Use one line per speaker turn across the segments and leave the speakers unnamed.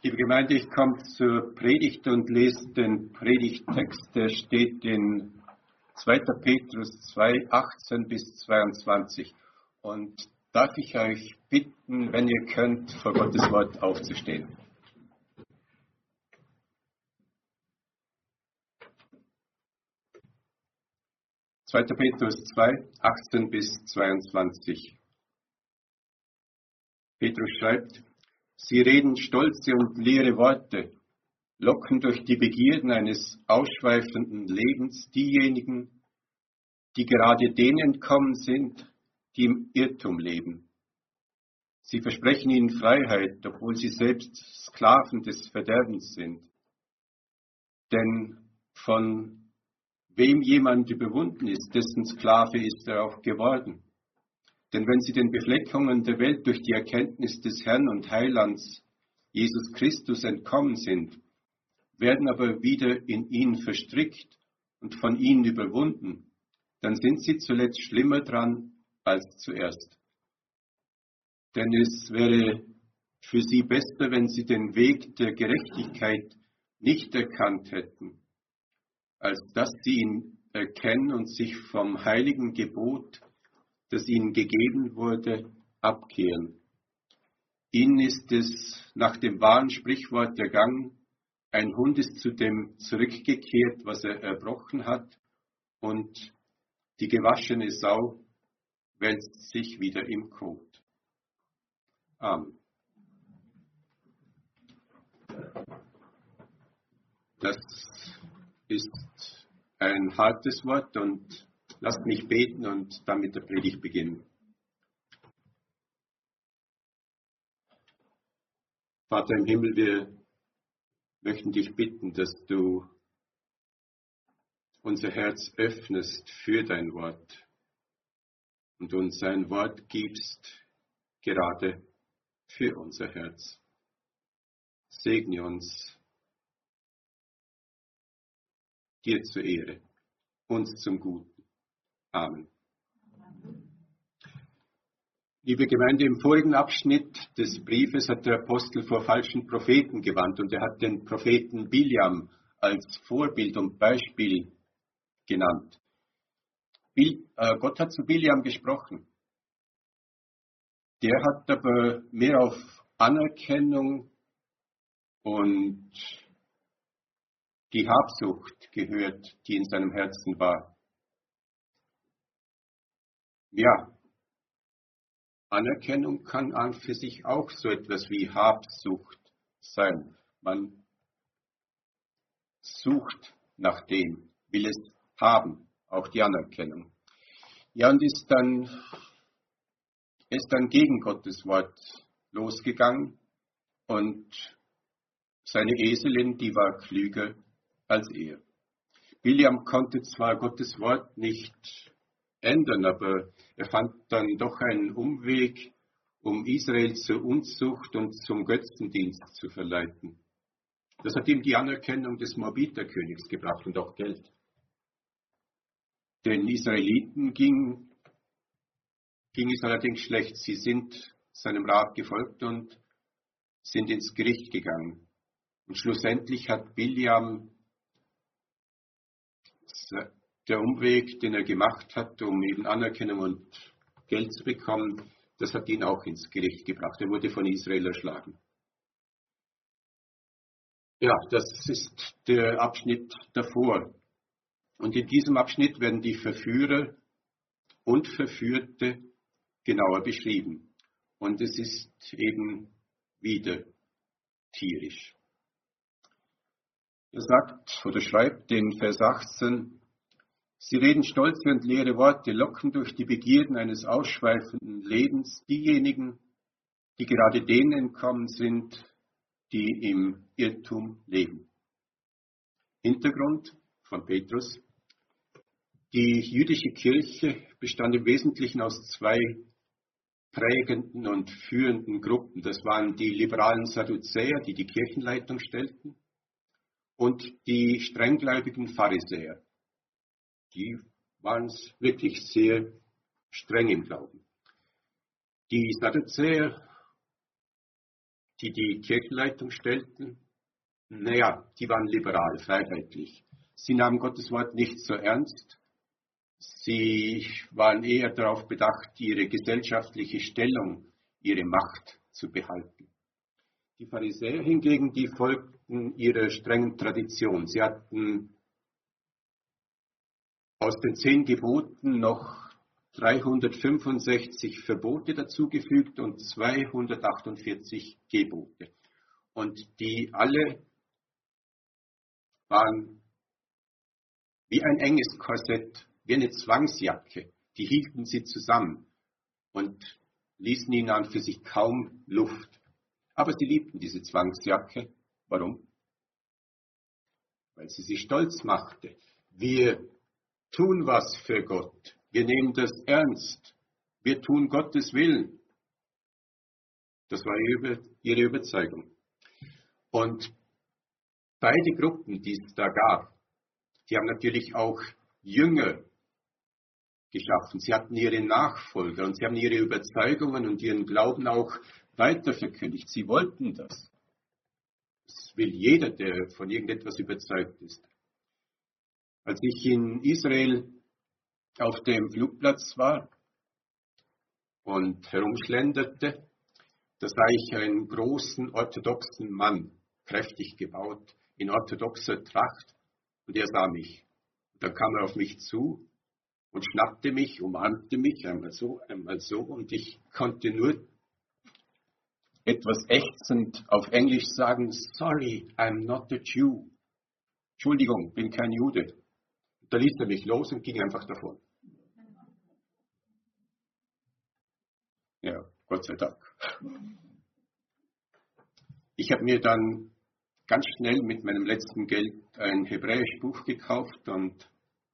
Liebe Gemeinde, ich komme zur Predigt und lese den Predigttext, der steht in 2. Petrus 2, 18 bis 22. Und darf ich euch bitten, wenn ihr könnt, vor Gottes Wort aufzustehen. Zweiter Petrus 2, 18 bis 22. Petrus schreibt: Sie reden stolze und leere Worte, locken durch die Begierden eines ausschweifenden Lebens diejenigen, die gerade denen entkommen sind, die im Irrtum leben. Sie versprechen ihnen Freiheit, obwohl sie selbst Sklaven des Verderbens sind. Denn von wem jemand überwunden ist, dessen Sklave ist er auch geworden. Denn wenn sie den Befleckungen der Welt durch die Erkenntnis des Herrn und Heilands Jesus Christus entkommen sind, werden aber wieder in ihn verstrickt und von ihnen überwunden, dann sind sie zuletzt schlimmer dran als zuerst. Denn es wäre für sie besser, wenn sie den Weg der Gerechtigkeit nicht erkannt hätten, als dass sie ihn erkennen und sich vom heiligen Gebot, das ihnen gegeben wurde, abkehren. Ihnen ist es nach dem wahren Sprichwort ergangen: Ein Hund ist zu dem zurückgekehrt, was er erbrochen hat, und die gewaschene Sau wälzt sich wieder im Kot. Amen. Das ist ein hartes Wort und lasst mich beten und dann mit der Predigt beginnen. Vater im Himmel, wir möchten dich bitten, dass du unser Herz öffnest für dein Wort und uns ein Wort gibst, gerade für unser Herz. Segne uns, dir zur Ehre, uns zum Guten. Amen. Liebe Gemeinde, im vorigen Abschnitt des Briefes hat der Apostel vor falschen Propheten gewarnt und er hat den Propheten Bileam als Vorbild und Beispiel genannt. Gott hat zu Bileam gesprochen. Der hat aber mehr auf Anerkennung und die Habsucht gehört, die in seinem Herzen war. Ja, Anerkennung kann an für sich auch so etwas wie Habsucht sein. Man sucht nach dem, will es haben, auch die Anerkennung. Ja, und ist dann gegen Gottes Wort losgegangen und seine Eselin, die war klüger als er. Bileam konnte zwar Gottes Wort nicht ändern, aber er fand dann doch einen Umweg, um Israel zur Unzucht und zum Götzendienst zu verleiten. Das hat ihm die Anerkennung des Moabiterkönigs gebracht und auch Geld. Den Israeliten ging es allerdings schlecht. Sie sind seinem Rat gefolgt und sind ins Gericht gegangen. Und schlussendlich hat Bileam der Umweg, den er gemacht hat, um eben Anerkennung und Geld zu bekommen, das hat ihn auch ins Gericht gebracht. Er wurde von Israel erschlagen. Ja, das ist der Abschnitt davor. Und in diesem Abschnitt werden die Verführer und Verführte genauer beschrieben. Und es ist eben wieder tierisch. Er sagt oder schreibt in Vers 18: Sie reden stolze und leere Worte, locken durch die Begierden eines ausschweifenden Lebens diejenigen, die gerade denen entkommen sind, die im Irrtum leben. Hintergrund von Petrus: Die jüdische Kirche bestand im Wesentlichen aus zwei prägenden und führenden Gruppen. Das waren die liberalen Sadduzäer, die die Kirchenleitung stellten, und die strenggläubigen Pharisäer. Die waren wirklich sehr streng im Glauben. Die Sadduzäer die die Kirchenleitung stellten, naja, die waren liberal, freiheitlich. Sie nahmen Gottes Wort nicht so ernst. Sie waren eher darauf bedacht, ihre gesellschaftliche Stellung, ihre Macht zu behalten. Die Pharisäer hingegen, die folgten ihrer strengen Tradition. Sie hatten aus den 10 Geboten noch 365 Verbote dazugefügt und 248 Gebote. Und die alle waren wie ein enges Korsett, wie eine Zwangsjacke. Die hielten sie zusammen und ließen ihnen an für sich kaum Luft. Aber sie liebten diese Zwangsjacke. Warum? Weil sie sie stolz machte. Wir tun was für Gott. Wir nehmen das ernst. Wir tun Gottes Willen. Das war ihre Überzeugung. Und beide Gruppen, die es da gab, die haben natürlich auch Jünger geschaffen. Sie hatten ihre Nachfolger und sie haben ihre Überzeugungen und ihren Glauben auch weiterverkündigt. Sie wollten das. Das will jeder, der von irgendetwas überzeugt ist. Als ich in Israel auf dem Flugplatz war und herumschlenderte, da sah ich einen großen orthodoxen Mann, kräftig gebaut, in orthodoxer Tracht, und er sah mich. Dann kam er auf mich zu und schnappte mich, umarmte mich, einmal so, und ich konnte nur etwas ächzend auf Englisch sagen, sorry, I'm not a Jew. Entschuldigung, bin kein Jude. Da ließ er mich los und ging einfach davon. Ja, Gott sei Dank. Ich habe mir dann ganz schnell mit meinem letzten Geld ein hebräisches Buch gekauft und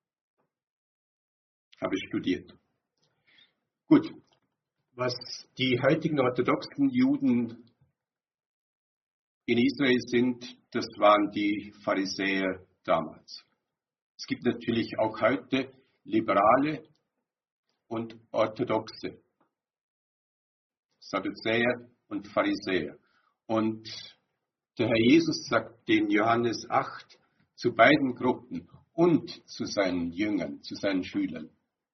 habe studiert. Gut, was die heutigen orthodoxen Juden in Israel sind, das waren die Pharisäer damals. Es gibt natürlich auch heute Liberale und Orthodoxe, Sadduzäer und Pharisäer. Und der Herr Jesus sagt in Johannes 8 zu beiden Gruppen und zu seinen Jüngern, zu seinen Schülern: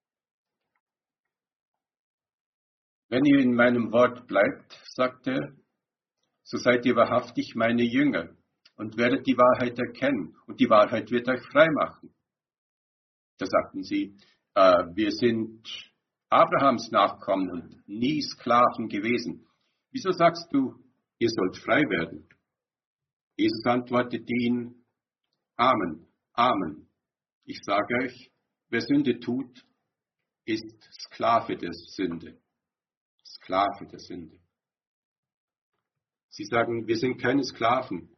Wenn ihr in meinem Wort bleibt, sagt er, so seid ihr wahrhaftig meine Jünger und werdet die Wahrheit erkennen und die Wahrheit wird euch frei machen. Da sagten sie, wir sind Abrahams Nachkommen und nie Sklaven gewesen. Wieso sagst du, ihr sollt frei werden? Jesus antwortete ihnen, Amen, Amen. Ich sage euch, wer Sünde tut, ist Sklave der Sünde. Sklave der Sünde. Sie sagen, wir sind keine Sklaven.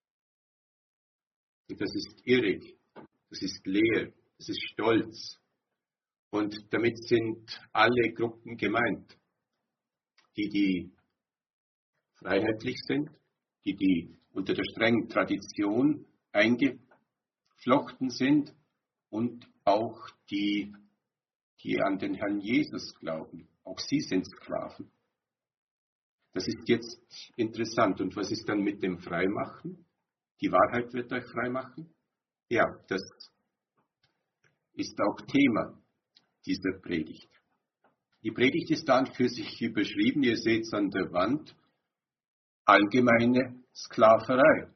Und das ist irrig, das ist leer, das ist Stolz. Und damit sind alle Gruppen gemeint, die freiheitlich sind, die unter der strengen Tradition eingeflochten sind und auch die an den Herrn Jesus glauben. Auch sie sind Sklaven. Das ist jetzt interessant. Und was ist dann mit dem Freimachen? Die Wahrheit wird euch freimachen? Ja, das ist auch Thema dieser Predigt. Die Predigt ist dann für sich überschrieben, ihr seht es an der Wand, allgemeine Sklaverei.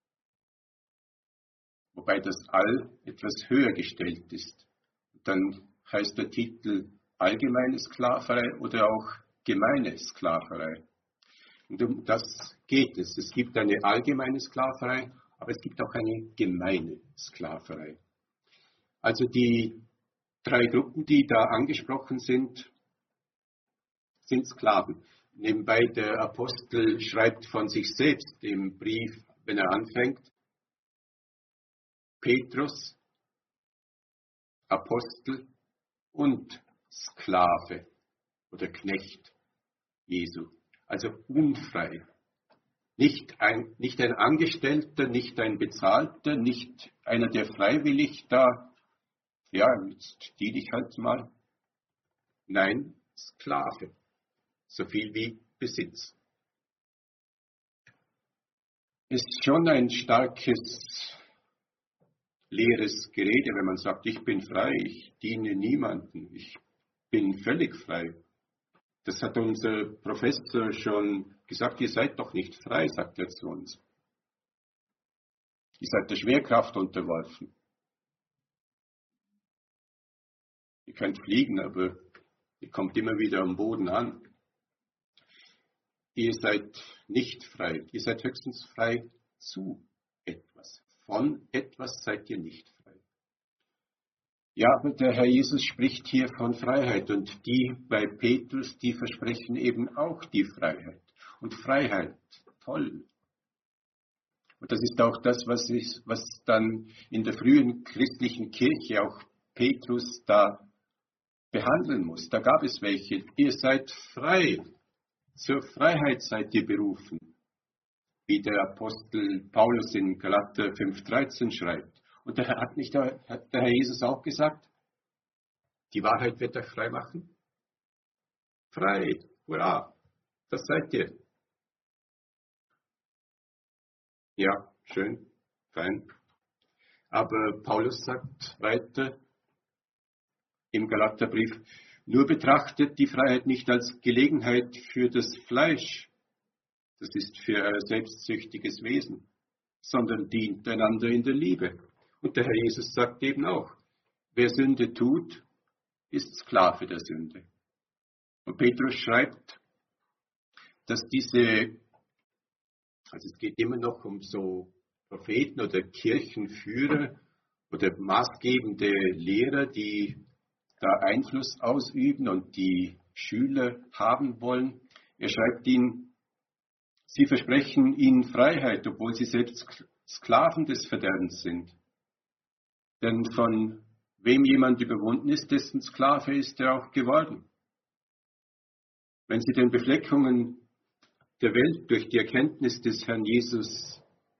Wobei das All etwas höher gestellt ist. Dann heißt der Titel allgemeine Sklaverei oder auch gemeine Sklaverei. Und um das geht es. Es gibt eine allgemeine Sklaverei, aber es gibt auch eine gemeine Sklaverei. Also die 3 Gruppen, die da angesprochen sind, sind Sklaven. Nebenbei, der Apostel schreibt von sich selbst im Brief, wenn er anfängt, Petrus, Apostel und Sklave oder Knecht Jesu. Also unfrei. Nicht ein Angestellter, nicht ein Bezahlter, nicht einer, der freiwillig da, ja, jetzt diene ich halt mal. Nein, Sklave. So viel wie Besitz. ist schon ein starkes, leeres Gerede, wenn man sagt, ich bin frei, ich diene niemandem, ich bin völlig frei. Das hat unser Professor schon gesagt, ihr seid doch nicht frei, sagt er zu uns. Ihr seid der Schwerkraft unterworfen. Ihr könnt fliegen, aber ihr kommt immer wieder am Boden an. Ihr seid nicht frei. Ihr seid höchstens frei zu etwas. Von etwas seid ihr nicht frei. Ja, aber der Herr Jesus spricht hier von Freiheit und die bei Petrus, die versprechen eben auch die Freiheit. Und Freiheit, toll. Und das ist auch das, was dann in der frühen christlichen Kirche auch Petrus da behandeln muss. Da gab es welche. Ihr seid frei. Zur Freiheit seid ihr berufen. Wie der Apostel Paulus in Galater 5,13 schreibt. Und hat nicht der Herr Jesus auch gesagt, die Wahrheit wird euch frei machen? Frei, hurra, das seid ihr. Ja, schön, fein. Aber Paulus sagt weiter im Galaterbrief, nur betrachtet die Freiheit nicht als Gelegenheit für das Fleisch, das ist für ein selbstsüchtiges Wesen, sondern dient einander in der Liebe. Und der Herr Jesus sagt eben auch, wer Sünde tut, ist Sklave der Sünde. Und Petrus schreibt, dass also es geht immer noch um so Propheten oder Kirchenführer oder maßgebende Lehrer, die da Einfluss ausüben und die Schüler haben wollen. Er schreibt ihnen, sie versprechen ihnen Freiheit, obwohl sie selbst Sklaven des Verderbens sind. Denn von wem jemand überwunden ist, dessen Sklave ist er auch geworden. Wenn sie den Befleckungen der Welt durch die Erkenntnis des Herrn Jesus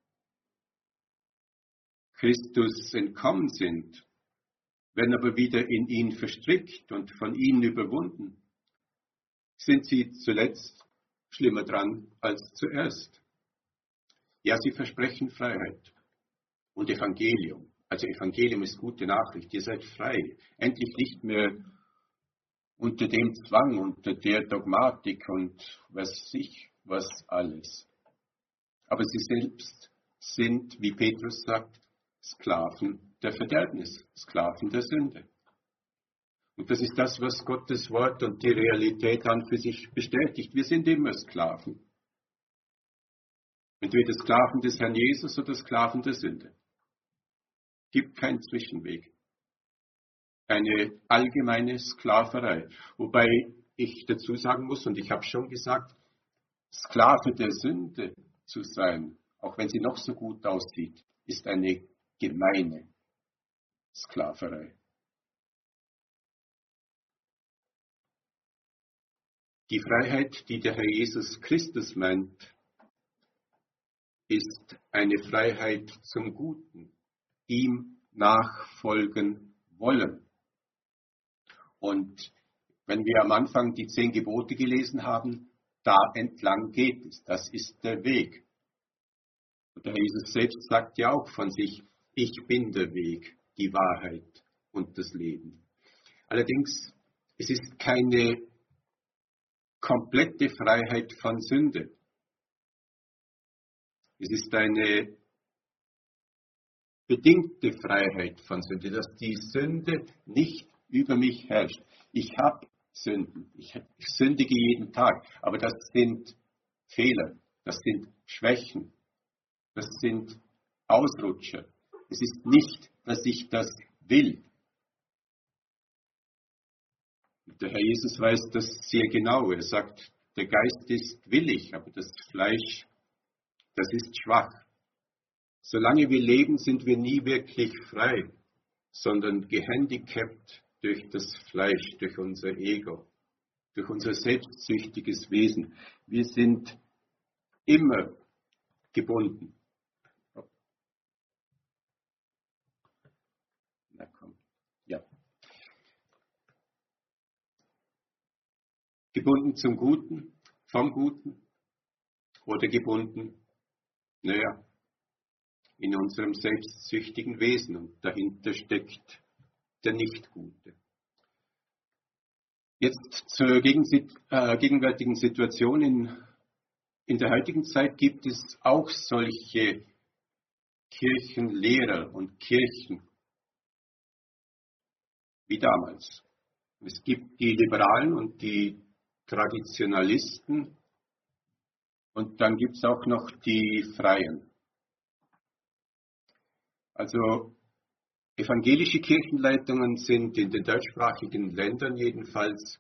Christus entkommen sind, werden aber wieder in ihn verstrickt und von ihnen überwunden, sind sie zuletzt schlimmer dran als zuerst. Ja, sie versprechen Freiheit und Evangelium. Also Evangelium ist gute Nachricht, ihr seid frei, endlich nicht mehr unter dem Zwang, unter der Dogmatik und was alles. Aber sie selbst sind, wie Petrus sagt, Sklaven der Verderbnis, Sklaven der Sünde. Und das ist das, was Gottes Wort und die Realität an für sich bestätigt. Wir sind immer Sklaven. Entweder Sklaven des Herrn Jesus oder Sklaven der Sünde. Gibt keinen Zwischenweg. Eine allgemeine Sklaverei. Wobei ich dazu sagen muss, und ich habe schon gesagt, Sklave der Sünde zu sein, auch wenn sie noch so gut aussieht, ist eine gemeine Sklaverei. Die Freiheit, die der Herr Jesus Christus meint, ist eine Freiheit zum Guten, ihm nachfolgen wollen. Und wenn wir am Anfang die 10 Gebote gelesen haben, da entlang geht es, das ist der Weg. Und der Herr Jesus selbst sagt ja auch von sich, ich bin der Weg, die Wahrheit und das Leben. Allerdings, es ist keine komplette Freiheit von Sünde. Es ist eine bedingte Freiheit von Sünde, dass die Sünde nicht über mich herrscht. Ich habe Sünden, ich sündige jeden Tag, aber das sind Fehler, das sind Schwächen, das sind Ausrutscher. Es ist nicht, dass ich das will. Der Herr Jesus weiß das sehr genau. Er sagt, der Geist ist willig, aber das Fleisch, das ist schwach. Solange wir leben, sind wir nie wirklich frei, sondern gehandicapt durch das Fleisch, durch unser Ego, durch unser selbstsüchtiges Wesen. Wir sind immer gebunden. Na komm. Ja. Gebunden zum Guten, vom Guten oder gebunden Naja, in unserem selbstsüchtigen Wesen und dahinter steckt der Nichtgute. Jetzt zur gegenwärtigen Situation. In der heutigen Zeit gibt es auch solche Kirchenlehrer und Kirchen wie damals. Es gibt die Liberalen und die Traditionalisten und dann gibt es auch noch die Freien. Also evangelische Kirchenleitungen sind in den deutschsprachigen Ländern jedenfalls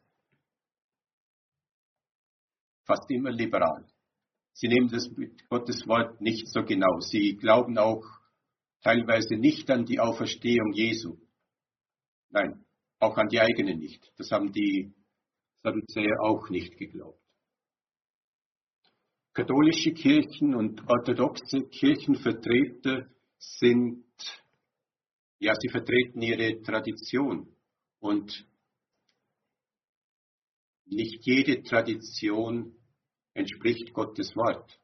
fast immer liberal. Sie nehmen das mit Gottes Wort nicht so genau. Sie glauben auch teilweise nicht an die Auferstehung Jesu. Nein, auch an die eigene nicht. Das haben die Sadduzäer auch nicht geglaubt. Katholische Kirchen und orthodoxe Kirchenvertreter sie vertreten ihre Tradition. Und nicht jede Tradition entspricht Gottes Wort.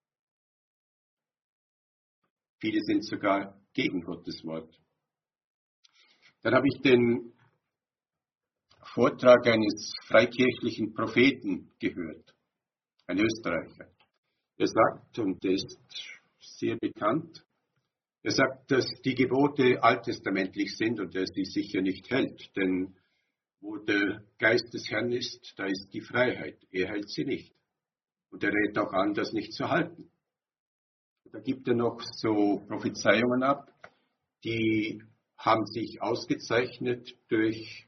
Viele sind sogar gegen Gottes Wort. Dann habe ich den Vortrag eines freikirchlichen Propheten gehört, ein Österreicher. Er sagt, und er ist sehr bekannt, er sagt, dass die Gebote alttestamentlich sind und er sie sicher nicht hält, denn wo der Geist des Herrn ist, da ist die Freiheit. Er hält sie nicht. Und er rät auch an, das nicht zu halten. Da gibt er noch so Prophezeiungen ab, die haben sich ausgezeichnet durch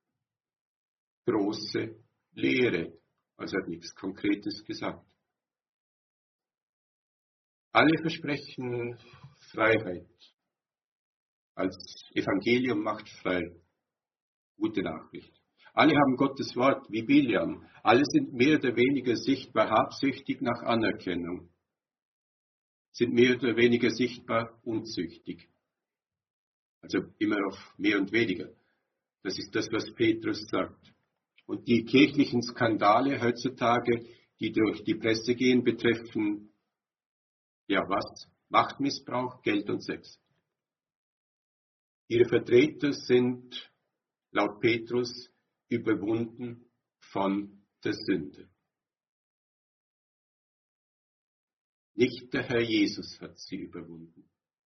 große Lehre. Also er hat nichts Konkretes gesagt. Alle versprechen Freiheit. Als Evangelium macht frei. Gute Nachricht. Alle haben Gottes Wort wie Biliam. Alle sind mehr oder weniger sichtbar habsüchtig nach Anerkennung. Sind mehr oder weniger sichtbar unzüchtig. Also immer auf mehr und weniger. Das ist das, was Petrus sagt. Und die kirchlichen Skandale heutzutage, die durch die Presse gehen, betreffen, ja was? Machtmissbrauch, Geld und Sex. Ihre Vertreter sind laut Petrus überwunden von der Sünde. Nicht der Herr Jesus hat sie überwunden.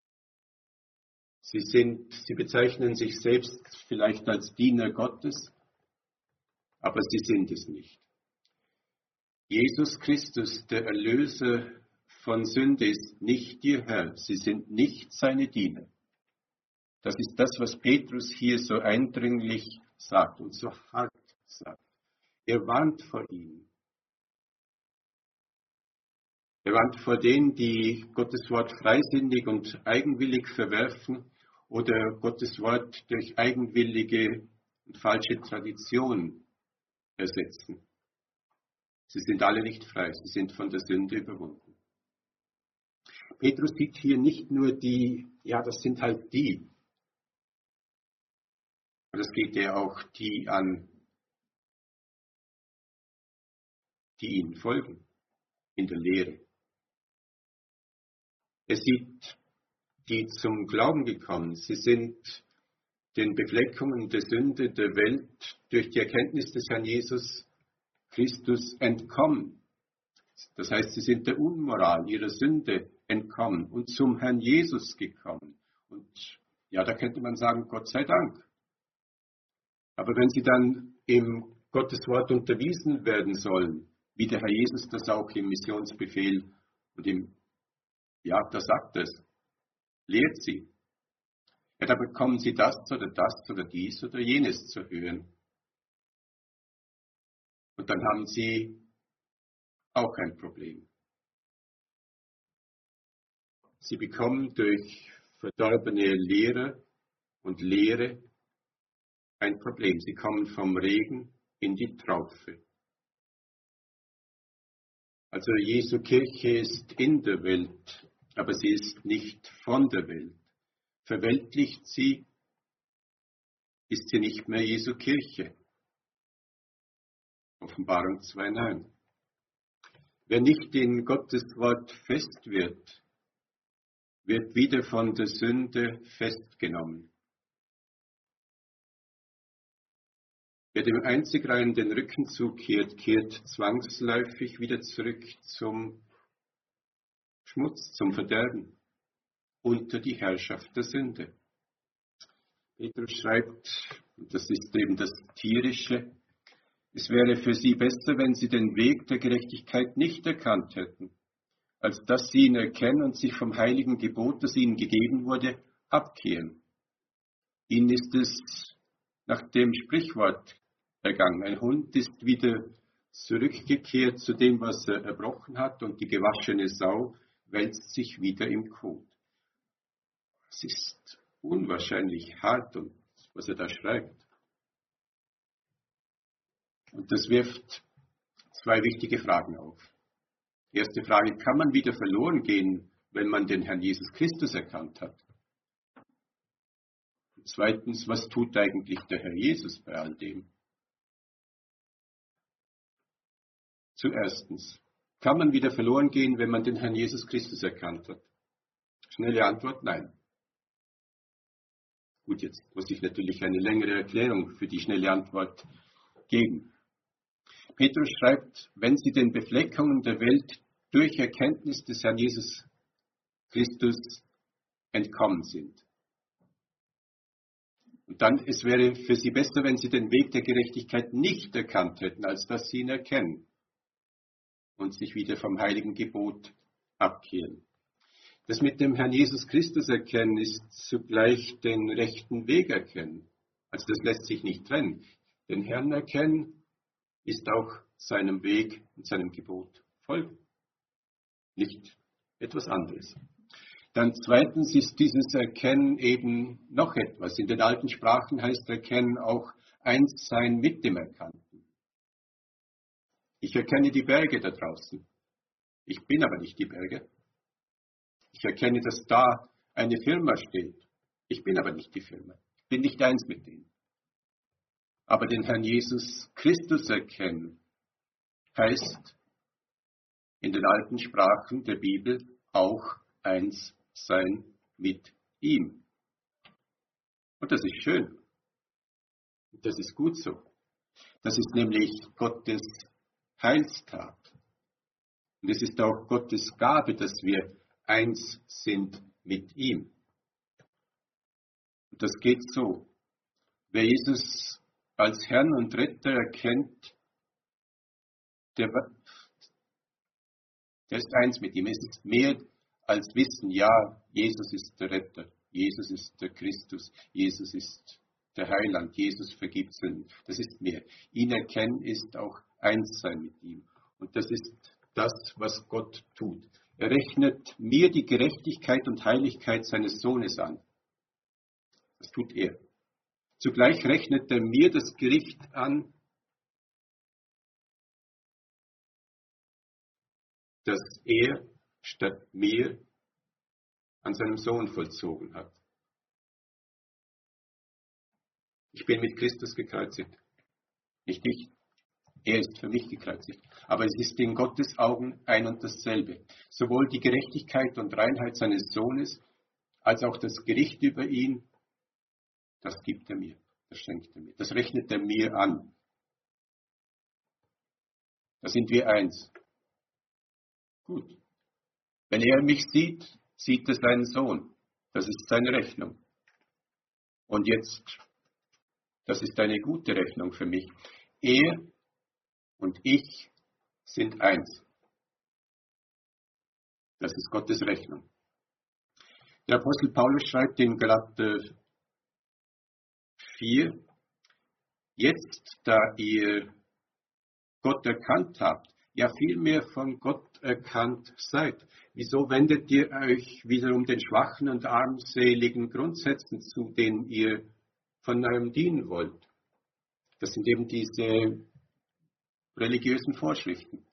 Sie bezeichnen sich selbst vielleicht als Diener Gottes, aber sie sind es nicht. Jesus Christus, der Erlöser von Sünde, ist nicht ihr Herr. Sie sind nicht seine Diener. Das ist das, was Petrus hier so eindringlich sagt und so hart sagt. Er warnt vor ihnen. Er warnt vor denen, die Gottes Wort freisinnig und eigenwillig verwerfen oder Gottes Wort durch eigenwillige und falsche Tradition ersetzen. Sie sind alle nicht frei, sie sind von der Sünde überwunden. Petrus sieht hier nicht nur das sind halt die. Das geht er auch die an, die ihnen folgen, in der Lehre. Er sieht die zum Glauben gekommen. Sie sind den Befleckungen der Sünde der Welt durch die Erkenntnis des Herrn Jesus Christus entkommen. Das heißt, sie sind der Unmoral, ihrer Sünde entkommen und zum Herrn Jesus gekommen. Und ja, da könnte man sagen, Gott sei Dank. Aber wenn sie dann im Gottes Wort unterwiesen werden sollen, wie der Herr Jesus das auch im Missionsbefehl und da sagt es, lehrt sie. Ja, da bekommen sie das oder dies oder jenes zu hören. Und dann haben sie auch ein Problem. Sie bekommen durch verdorbene Lehrer und Lehre ein Problem. Sie kommen vom Regen in die Traufe. Also Jesu Kirche ist in der Welt, aber sie ist nicht von der Welt. Verweltlicht sie, ist sie nicht mehr Jesu Kirche. Offenbarung 2,9. Wer nicht in Gottes Wort fest wird, wird wieder von der Sünde festgenommen. Wer dem Einzigreinen den Rücken zukehrt, kehrt zwangsläufig wieder zurück zum Schmutz, zum Verderben, unter die Herrschaft der Sünde. Petrus schreibt, und das ist eben das Tierische, es wäre für sie besser, wenn sie den Weg der Gerechtigkeit nicht erkannt hätten, als dass sie ihn erkennen und sich vom heiligen Gebot, das ihnen gegeben wurde, abkehren. Ihnen ist es nach dem Sprichwort ergangen. Ein Hund ist wieder zurückgekehrt zu dem, was er erbrochen hat, und die gewaschene Sau wälzt sich wieder im Kot. Es ist unwahrscheinlich hart, und was er da schreibt. Und das wirft zwei wichtige Fragen auf. Erste Frage, kann man wieder verloren gehen, wenn man den Herrn Jesus Christus erkannt hat? Und zweitens, was tut eigentlich der Herr Jesus bei all dem? Zuerstens, kann man wieder verloren gehen, wenn man den Herrn Jesus Christus erkannt hat? Schnelle Antwort, nein. Gut, jetzt muss ich natürlich eine längere Erklärung für die schnelle Antwort geben. Petrus schreibt, wenn sie den Befleckungen der Welt durch Erkenntnis des Herrn Jesus Christus entkommen sind. Und dann, es wäre für sie besser, wenn sie den Weg der Gerechtigkeit nicht erkannt hätten, als dass sie ihn erkennen und sich wieder vom heiligen Gebot abkehren. Das mit dem Herrn Jesus Christus erkennen ist zugleich den rechten Weg erkennen. Also das lässt sich nicht trennen. Den Herrn erkennen ist auch seinem Weg und seinem Gebot folgen. Nicht etwas anderes. Dann zweitens ist dieses Erkennen eben noch etwas. In den alten Sprachen heißt Erkennen auch eins sein mit dem Erkannten. Ich erkenne die Berge da draußen. Ich bin aber nicht die Berge. Ich erkenne, dass da eine Firma steht. Ich bin aber nicht die Firma. Ich bin nicht eins mit denen. Aber den Herrn Jesus Christus erkennen heißt in den alten Sprachen der Bibel auch eins sein mit ihm. Und das ist schön. Das ist gut so. Das ist nämlich Gottes Heilstat. Und es ist auch Gottes Gabe, dass wir eins sind mit ihm. Und das geht so. Wer Jesus als Herrn und Retter erkennt, der ist eins mit ihm. Es ist mehr als Wissen, ja, Jesus ist der Retter, Jesus ist der Christus, Jesus ist der Heiland, Jesus vergibt Sünden. Das ist mehr. Ihn erkennen ist auch eins sein mit ihm. Und das ist das, was Gott tut. Er rechnet mir die Gerechtigkeit und Heiligkeit seines Sohnes an. Das tut er. Zugleich rechnet er mir das Gericht an, das er statt mir an seinem Sohn vollzogen hat. Ich bin mit Christus gekreuzigt. Nicht ich. Er ist für mich gekreuzigt. Aber es ist in Gottes Augen ein und dasselbe. Sowohl die Gerechtigkeit und Reinheit seines Sohnes, als auch das Gericht über ihn, das gibt er mir, das schenkt er mir, das rechnet er mir an. Da sind wir eins. Gut. Wenn er mich sieht, sieht er seinen Sohn. Das ist seine Rechnung. Und jetzt, das ist eine gute Rechnung für mich. Er und ich sind eins. Das ist Gottes Rechnung. Der Apostel Paulus schreibt in Galater 4, jetzt, da ihr Gott erkannt habt, ja vielmehr von Gott erkannt seid, wieso wendet ihr euch wiederum den schwachen und armseligen Grundsätzen zu, denen ihr von neuem dienen wollt? Das sind eben diese religiösen Vorschriften.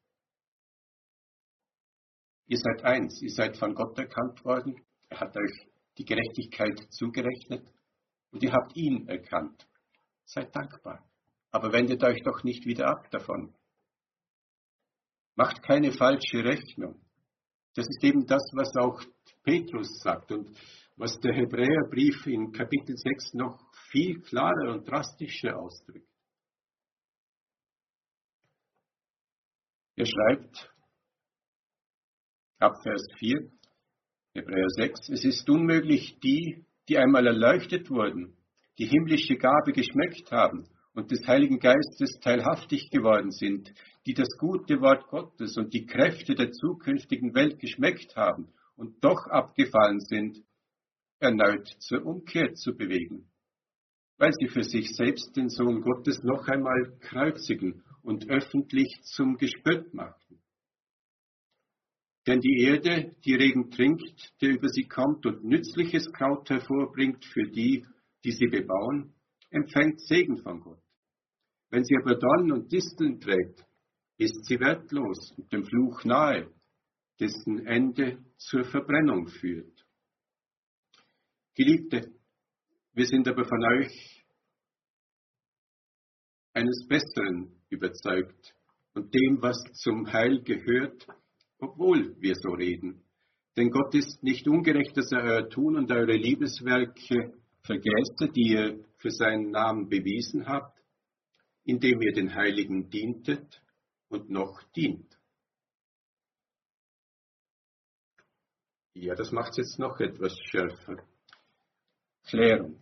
Ihr seid eins, ihr seid von Gott erkannt worden, er hat euch die Gerechtigkeit zugerechnet und ihr habt ihn erkannt. Seid dankbar, aber wendet euch doch nicht wieder ab davon. Macht keine falsche Rechnung. Das ist eben das, was auch Petrus sagt und was der Hebräerbrief in Kapitel 6 noch viel klarer und drastischer ausdrückt. Er schreibt ab Vers 4, Hebräer 6, es ist unmöglich, die einmal erleuchtet wurden, die himmlische Gabe geschmeckt haben und des Heiligen Geistes teilhaftig geworden sind, die das gute Wort Gottes und die Kräfte der zukünftigen Welt geschmeckt haben und doch abgefallen sind, erneut zur Umkehr zu bewegen, weil sie für sich selbst den Sohn Gottes noch einmal kreuzigen und öffentlich zum Gespött machten. Denn die Erde, die Regen trinkt, der über sie kommt und nützliches Kraut hervorbringt für die, die sie bebauen, empfängt Segen von Gott. Wenn sie aber Dornen und Disteln trägt, ist sie wertlos und dem Fluch nahe, dessen Ende zur Verbrennung führt. Geliebte, wir sind aber von euch eines Besseren überzeugt und dem, was zum Heil gehört, obwohl wir so reden. Denn Gott ist nicht ungerecht, dass er euer Tun und eure Liebeswerke vergäße, die ihr für seinen Namen bewiesen habt, indem ihr den Heiligen dientet und noch dient. Ja, das macht es jetzt noch etwas schärfer. Klärung.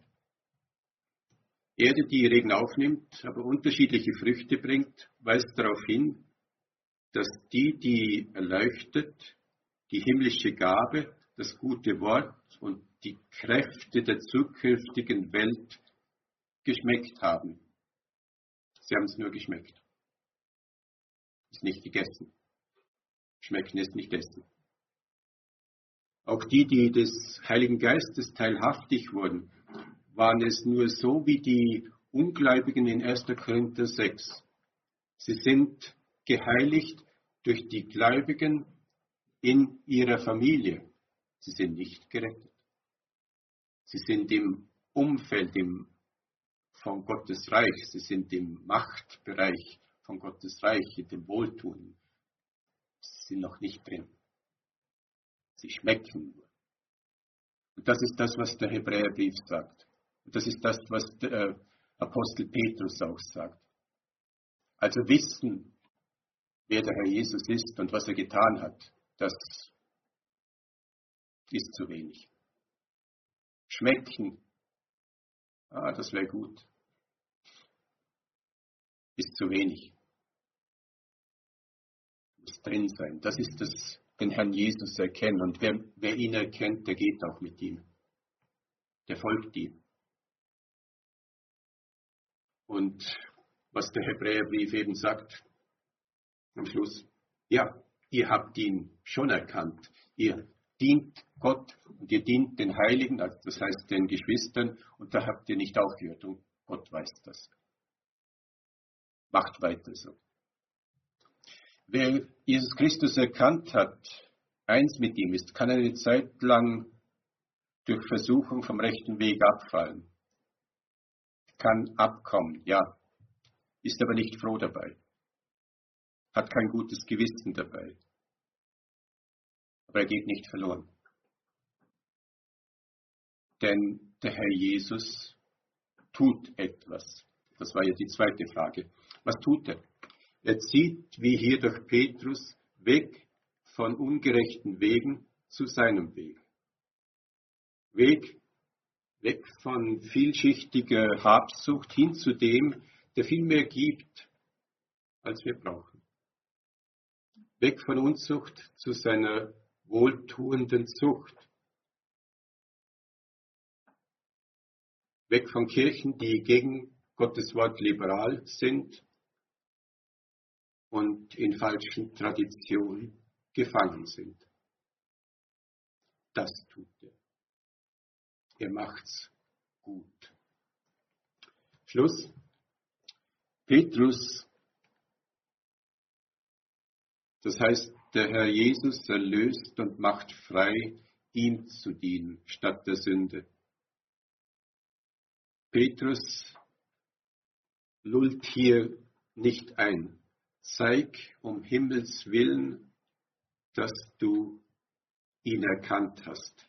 Erde, die Regen aufnimmt, aber unterschiedliche Früchte bringt, weist darauf hin, dass die erleuchtet, die himmlische Gabe, das gute Wort und die Kräfte der zukünftigen Welt geschmeckt haben. Sie haben es nur geschmeckt. Ist nicht gegessen. Schmecken ist nicht essen. Auch die des Heiligen Geistes teilhaftig wurden, waren es nur so wie die Ungläubigen in 1. Korinther 6. Sie sind geheiligt durch die Gläubigen in ihrer Familie. Sie sind nicht gerettet. Sie sind im Umfeld von Gottes Reich. Sie sind im Machtbereich von Gottes Reich, in dem Wohltun. Sie sind noch nicht drin. Sie schmecken nur. Und das ist das, was der Hebräerbrief sagt. Und das ist das, was der Apostel Petrus auch sagt. Also wissen, wer der Herr Jesus ist und was er getan hat, das ist zu wenig. Schmecken, das wäre gut, ist zu wenig. Muss drin sein. Das ist das, den Herrn Jesus erkennen. Und wer ihn erkennt, der geht auch mit ihm. Der folgt ihm. Und was der Hebräerbrief eben sagt, am Schluss, ja, ihr habt ihn schon erkannt. Ihr dient Gott und ihr dient den Heiligen, das heißt den Geschwistern, und da habt ihr nicht aufgehört und Gott weiß das. Macht weiter so. Wer Jesus Christus erkannt hat, eins mit ihm ist, kann eine Zeit lang durch Versuchung vom rechten Weg abfallen. Kann abkommen, ja, ist aber nicht froh dabei. Hat kein gutes Gewissen dabei. Aber er geht nicht verloren. Denn der Herr Jesus tut etwas. Das war ja die zweite Frage. Was tut er? Er zieht, wie hier durch Petrus, weg von ungerechten Wegen zu seinem Weg. Weg von vielschichtiger Habsucht hin zu dem, der viel mehr gibt, als wir brauchen. Weg von Unzucht zu seiner wohltuenden Zucht. Weg von Kirchen, die gegen Gottes Wort liberal sind und in falschen Traditionen gefangen sind. Das tut er. Er macht's gut. Schluss. Petrus, das heißt, der Herr Jesus erlöst und macht frei, ihm zu dienen, statt der Sünde. Petrus lullt hier nicht ein. Zeig um Himmels Willen, dass du ihn erkannt hast.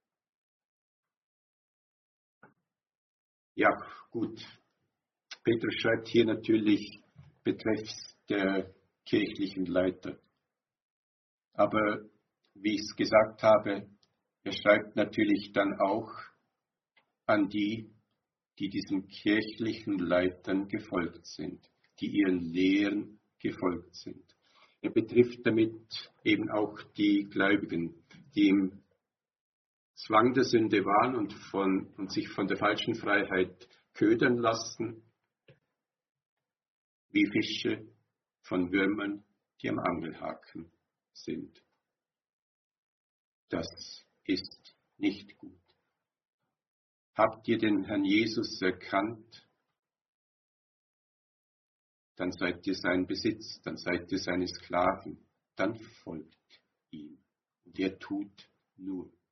Ja, gut. Petrus schreibt hier natürlich betreffs der kirchlichen Leiter. Aber wie ich es gesagt habe, er schreibt natürlich dann auch an die, die diesen kirchlichen Leitern gefolgt sind, die ihren Lehren gefolgt sind. Er betrifft damit eben auch die Gläubigen, die im Zwang der Sünde waren und sich von der falschen Freiheit ködern lassen, wie Fische von Würmern, die am Angelhaken sind. Das ist nicht gut. Habt ihr den Herrn Jesus erkannt, dann seid ihr sein Besitz, dann seid ihr seine Sklaven, dann folgt ihm. Und er tut nur